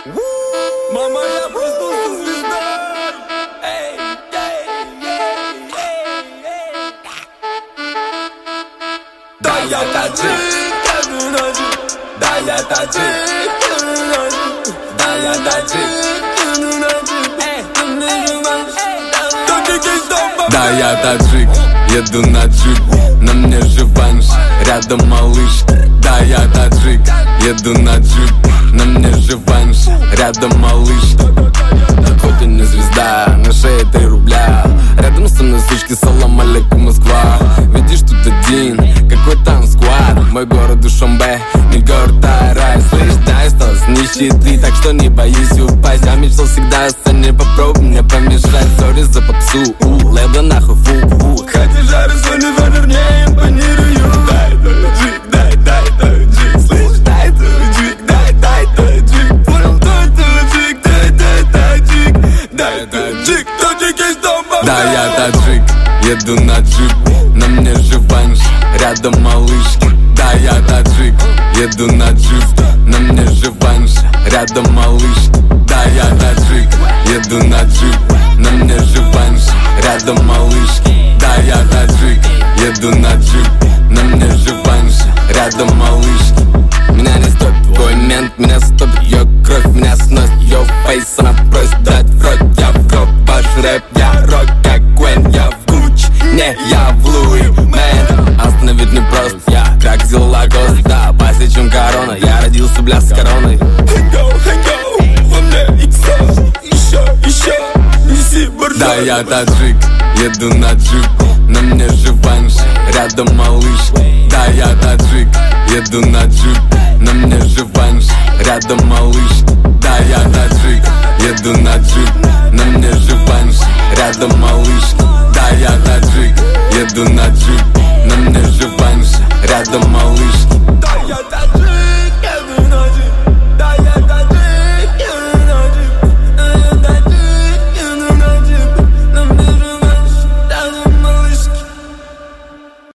Мама, я проснулся звездой. Да, я таджик, да, я таджик, да, я таджик. Да, я таджик, еду на джип, на мне живанш, рядом малыш. Да, я таджик, еду на джип, на мне живанш, рядом малыш. Хоть и не звезда, на шее 3 рубля. Рядом со мной сучки, салам алейкум, Москва. Видишь, тут один, какой там сквад. Мой город Душанбе, не город Тарай. Слышь, да, осталось нищеты, так что не боюсь упасть. Я мечтал всегда о сцене, попробуй мне помешать. Сори за попсу, лейбла нахуй, фу. Хотя жары Сони Венер не импонирую. Дай таджик, дай таджик. Слышь, дай таджик, дай таджик. Понял, дай таджик, дай таджик. Дай таджик, таджик есть дома. Да, я таджик, еду на джип, на мне живанш, рядом малышки. Да, я таджик, еду на джип, на мне живанш, рядом малыш. Да, я таджик, еду на джип, на мне живанш, рядом малышки. Да, я таджик, еду на джип, на мне живанш, рядом малышки. Меня не стопит твой мент, меня стопит ее кровь, меня сносит ее фейс. Она просит дать в рот, я в гроб, ваш рэп, я рок как Гвен, я в Гуччи, не, я в Луи, мэн. Остановить не просто, я как Зиллагос, да, пасе, чем корона. Я родился, бля, с короной. Хэнго, во мне иксо, еще, неси боржоми. Да, я таджик, еду на джип, на мне живанш, рядом малыш. Да, я таджик, еду на джип, на мне живанш, рядом малыш. Да, я таджик, еду на джип, на мне живанш, рядом малыш. Да, я таджик, еду на джип, на мне живанш, рядом малыш. Да, я таджик.